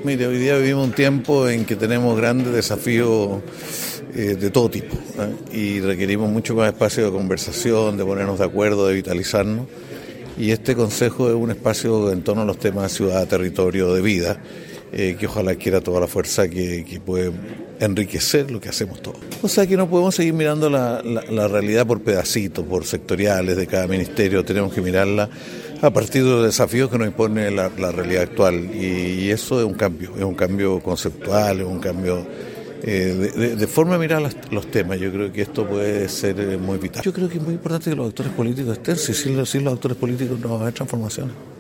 Mire, hoy día vivimos un tiempo en que tenemos grandes desafíos de todo tipo, y requerimos mucho más espacio de conversación, de ponernos de acuerdo, de vitalizarnos. Y este consejo es un espacio en torno a los temas ciudad, territorio, de vida, que ojalá adquiera toda la fuerza que puede enriquecer lo que hacemos todos. O sea que no podemos seguir mirando la realidad por pedacitos, por sectoriales de cada ministerio, tenemos que mirarla a partir de los desafíos que nos impone la realidad actual, y eso es un cambio conceptual, es un cambio de forma de mirar los temas. Yo creo que esto puede ser muy vital. Yo creo que es muy importante que los actores políticos estén, si sin los actores políticos no va a haber transformaciones.